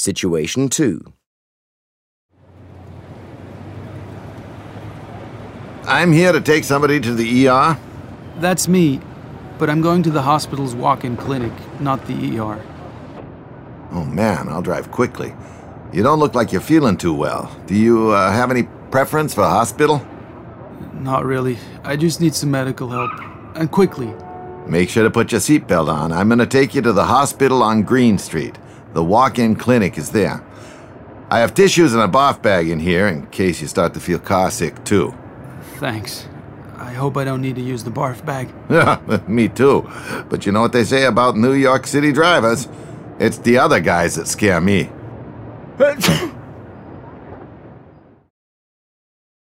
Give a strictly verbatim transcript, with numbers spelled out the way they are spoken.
Situation two. I'm here to take somebody to the E R. That's me, but I'm going to the hospital's walk-in clinic, not the E R. Oh man, I'll drive quickly. You don't look like you're feeling too well. Do you uh, have any preference for hospital? Not really. I just need some medical help. And quickly. Make sure to put your seatbelt on. I'm going to take you to the hospital on Green Street. The walk-in clinic is there. I have tissues and a barf bag in here in case you start to feel car sick too. Thanks. I hope I don't need to use the barf bag. Yeah, me too. But you know what they say about New York City drivers? It's the other guys that scare me.